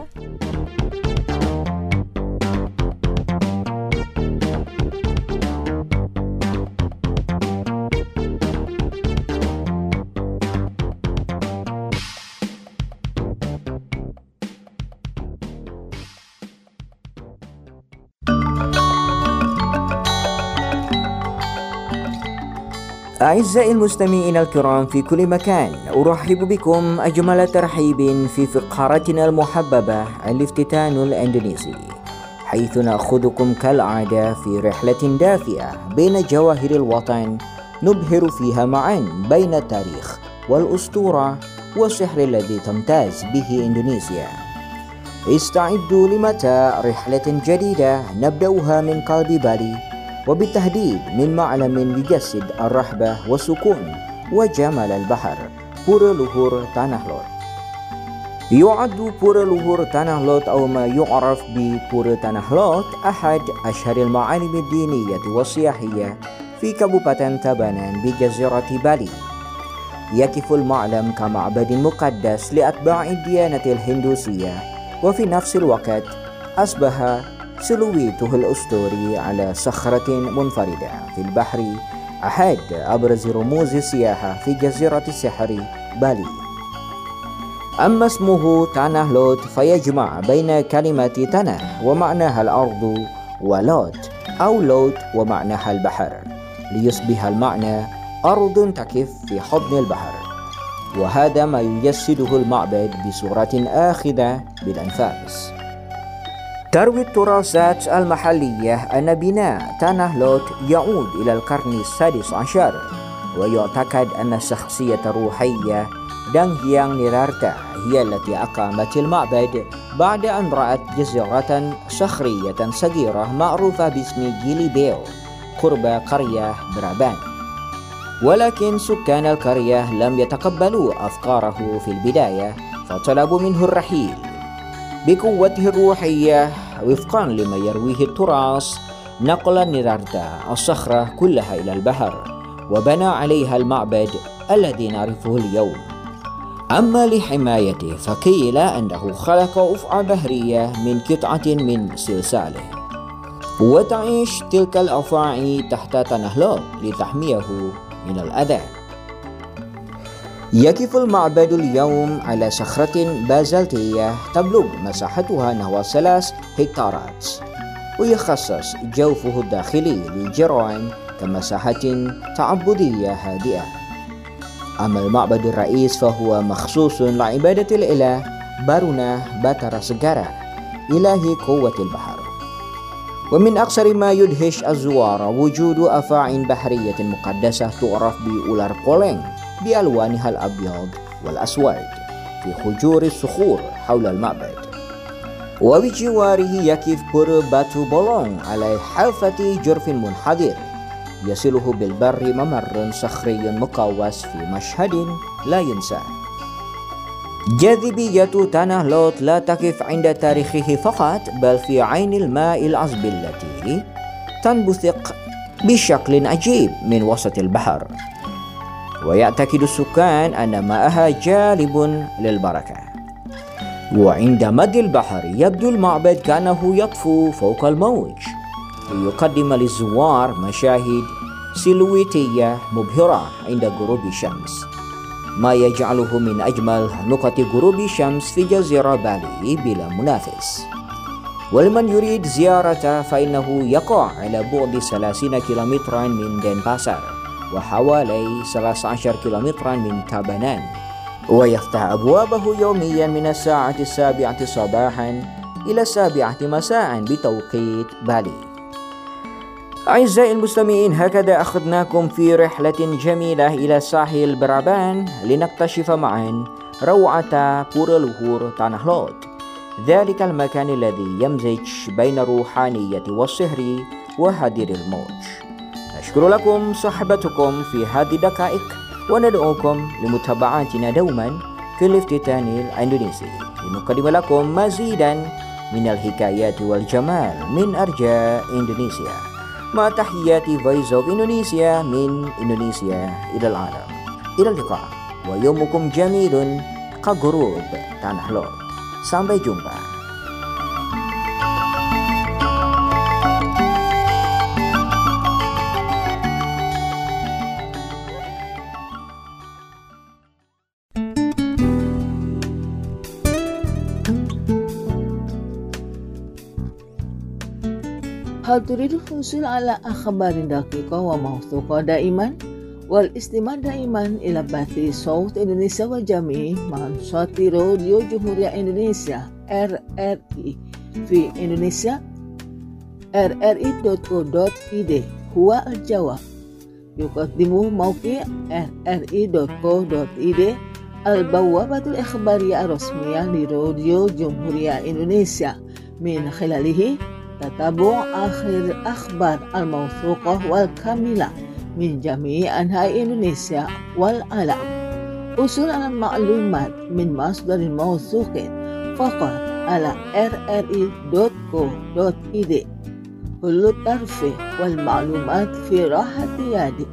[SPEAKER 10] أعزائي المستمعين الكرام في كل مكان، أرحب بكم أجمل ترحيب في فقرتنا المحببة الافتتان الإندونيسي، حيث نأخذكم كالعادة في رحلة دافئة بين جواهر الوطن نبهر فيها معا بين التاريخ والأسطورة والسحر الذي تمتاز به إندونيسيا. استعدوا لمتاع رحلة جديدة نبدأها من قلب بالي، وبالتحديد من معلم يجسد الرحبة والسكون وجمال البحر، بورا لوهور تانه لوت. يعد بورا لوهور تانه لوت أو ما يعرف ببورا تانه لوت أحد أشهر المعالم الدينية والسياحية في كبوباتن تابانان بجزيرة بالي. يقف المعلم كمعبد مقدس لأتباع الديانة الهندوسية، وفي نفس الوقت أصبح سلويته الأسطوري على صخرة منفردة في البحر أحد أبرز رموز السياحة في جزيرة السحر بالي. أما اسمه تانه لوت فيجمع بين كلمة تانه ومعناها الأرض ولوت أو لوت ومعناها البحر، ليصبح المعنى أرض تقف في حضن البحر، وهذا ما يجسده المعبد بصورة آخذة بالأنفاس. تروي التراثات المحلية أن بناء تانه لوت يعود إلى القرن السادس عشر، ويعتقد أن الشخصية الروحية دانغ هيانغ نيرارتا هي التي أقامت المعبد بعد أن رأت جزيرة صخرية صغيرة معروفة باسم جيلي بيو قرب قرية برابان، ولكن سكان القرية لم يتقبلوا أفكاره في البداية فطلبوا منه الرحيل. بقوته الروحية وفقا لما يرويه التراث نقل نيرارتا الصخرة كلها إلى البحر وبنى عليها المعبد الذي نعرفه اليوم. أما لحمايته فقيل أنه خلق أفعى بحرية من قطعة من سلساله، وتعيش تلك الأفاعي تحت تنهلات لتحميه من الأذى. يقف المعبد اليوم على صخرة بازلتية تبلغ مساحتها نحو 3 هكتارات، ويخصص جوفه الداخلي للجيران كمساحة تعبدية هادئة. أما المعبد الرئيس فهو مخصوص لعبادة الإله بارونا باترا سجارا إله قوة البحر. ومن أكثر ما يدهش الزوار وجود أفاع بحرية مقدسة تعرف بأولار بولينغ بألوانها الأبيض والأسود في حجور الصخور حول المعبد، وبجواره يقف بر باتو بولونغ على حافة جرف منحدر يصله بالبر ممر صخري مقوس في مشهد لا ينسى. جاذبية تنهلوت لا تقف عند تاريخه فقط بل في عين الماء العذب التي تنبثق بشكل عجيب من وسط البحر، ويعتقد السكان أن ماءها جالب للبركة. وعند مد البحر يبدو المعبد كأنه يطفو فوق الموج ليقدم للزوار مشاهد سيلويتية مبهرة عند غروب الشمس، ما يجعله من أجمل نقط غروب الشمس في جزيرة بالي بلا منافس. ولمن يريد زيارته فإنه يقع على بعد 30 كيلومترا من دنباسار وحوالي 13 كيلومترا من تابانان، ويفتح أبوابه يوميا من الساعة 7 صباحا إلى 7 مساء بتوقيت بالي. أعزائي المستمعين، هكذا أخذناكم في رحلة جميلة إلى ساحل برابان لنكتشف معا روعة بورلوهور تانهلوت، ذلك المكان الذي يمزج بين الروحانية والسحر وهدير الموج. نشكر لكم صحبتكم في هذه الدقائق وندعوكم لمتابعتنا دوما في الافتتان الإندونيسي لنقدم لكم مزيدا من الحكايات والجمال من أرجاء إندونيسيا، مع تحيات Voice of Indonesia من إندونيسيا إلى العالم. إلى اللقاء ويومكم جميل كغروب تانهلوت. Sampai jumpa.
[SPEAKER 11] هل تريد الحصول على أخبار دقيقة وموثوقة دائما والاستماع دائما إلى بث صوت إندونيسيا وجميع منصات راديو جمهورية إندونيسيا RRI في إندونيسيا؟ rri.co.id هو الجواب. يقدم موقع rri.co.id البوابة الإخبارية الرسمية لراديو جمهورية إندونيسيا، من خلاله تتابع آخر الأخبار الموثوقة والكاملة من جميع أنحاء إندونيسيا والعالم. حصول على المعلومات من مصدر موثوق فقط على rri.co.id. كل الترفيه والمعلومات في راحة يدك.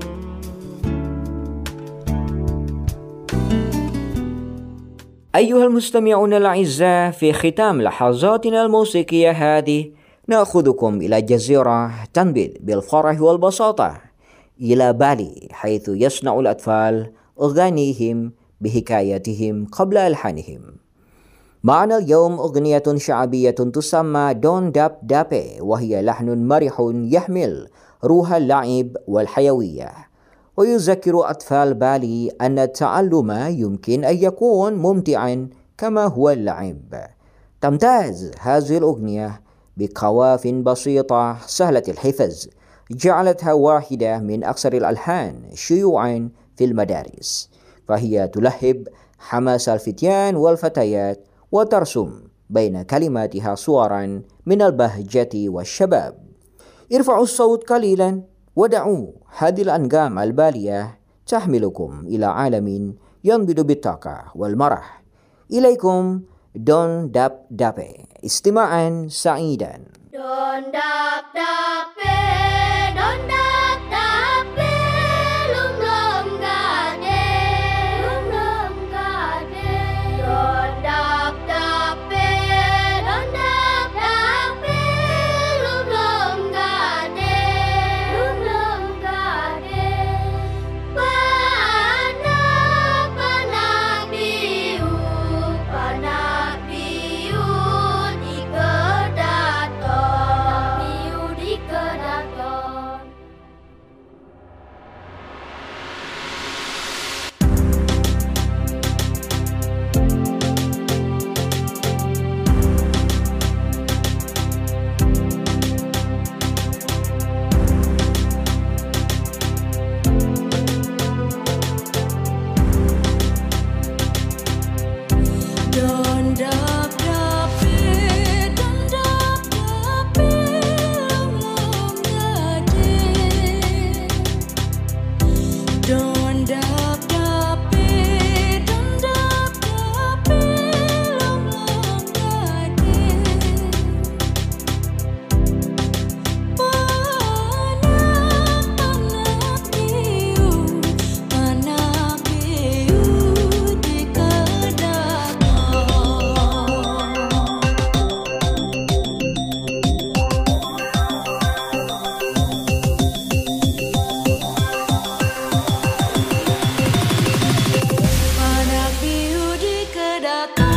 [SPEAKER 10] أيها المستمعون الأعزاء، في ختام لحظاتنا الموسيقية هذه نأخذكم إلى جزيرة تنبذ بالفرح والبساطة، إلى بالي، حيث يصنع الأطفال أغانيهم بحكاياتهم قبل ألحانهم. معنا اليوم أغنية شعبية تسمى دون داب دابي، وهي لحن مرح يحمل روح اللعب والحيوية، ويذكر أطفال بالي أن التعلم يمكن أن يكون ممتعا كما هو اللعب. تمتاز هذه الأغنية بقواف بسيطة سهلة الحفظ، جعلتها واحدة من أكثر الألحان شيوعا في المدارس. فهي تلهب حماس الفتيان والفتيات وترسم بين كلماتها صورا من البهجة والشباب. ارفعوا الصوت قليلا ودعوا هذه الأنغام البالية تحملكم إلى عالم ينبض بالطاقة والمرح. إليكم دون داب دابي، استماعا سعيدا.
[SPEAKER 2] Don dap dape, don dap dape, lum lum gade, lum lum gade. Don dap dape, don dap dape, lum lum gade, lum lum gade. Panak panak biut, panak biut di kedaton, biut di kedaton. Don dap dape, don dap dape, lum lum gade. Don dap dape, don dap dape, lum lum gade. Panak biut di kedaton. Panak biut di kedaton.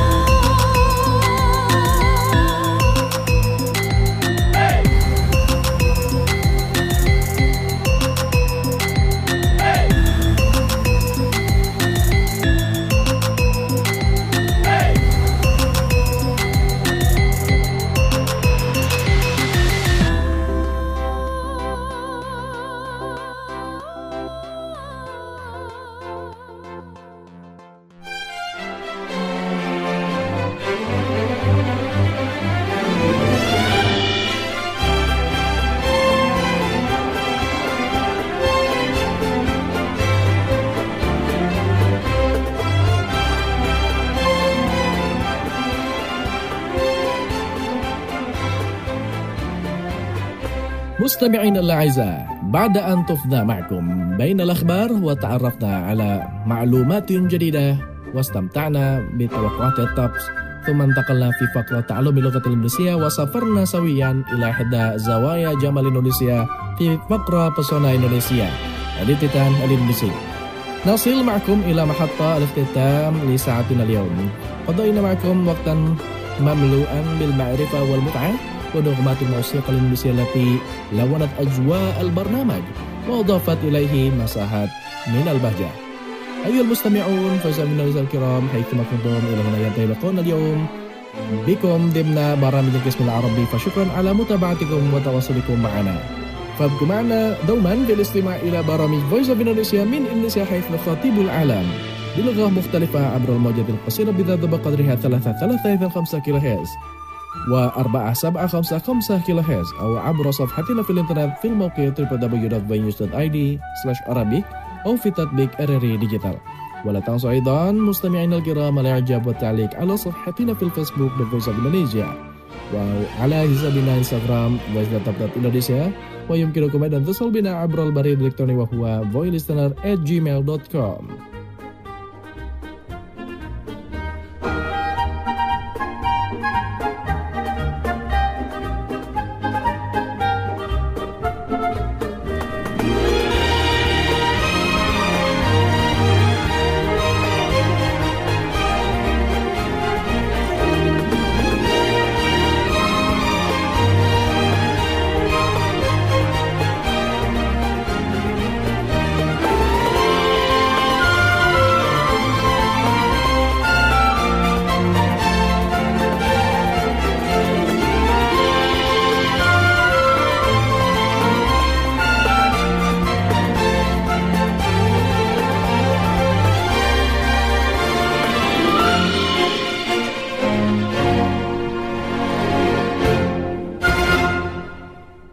[SPEAKER 1] مستمعين الأعزاء، بعد أن طفنا معكم بين الأخبار وتعرفنا على معلومات جديدة واستمتعنا بتوقعات الطقس، ثم انتقلنا في فقرة تعلم اللغة الإندونيسية وسافرنا سويا إلى إحدى زوايا جمال إندونيسيا في فقرة بسونا إندونيسيا الاتتان الإندونيسي. نصل معكم إلى محطة الاختتام لساعتنا اليوم. قضينا معكم وقتا مملوءا بالمعرفة والمتعة ونغمات الموسيقى الإندونيسية التي لونت أجواء البرنامج وأضافت إليه مساحات من البهجة. أيها المستمعون فزميلنا الكرام حيثما كنتم إلى هنا ينتهي لقاءنا اليوم بكم ضمن برامج القسم العربي، فشكرا على متابعتكم وتواصلكم معنا. فابقوا معنا دوما بالاستماع إلى برامج Voice of Indonesia من إندونيسيا حيث نخاطب العالم بلغة مختلفة عبر الموجات القصيرة بذات بقدرها 3.3 كيلو هرتز و4.755 كيلو هرتز أو عبر صفحتنا في الإنترنت في الموقع www.voinews.id/Arabic أو في تطبيق RRI ديجيتال. ولا تنسوا أيضا مستمعينا الكرام الإعجاب والتعليق على صفحتنا في الفيسبوك The Voice of Indonesia وعلى حسابنا انستغرام voice.indonesia، ويمكنكم أيضا الاتصال بنا عبر البريد الإلكتروني وهو voicelistener@gmail.com.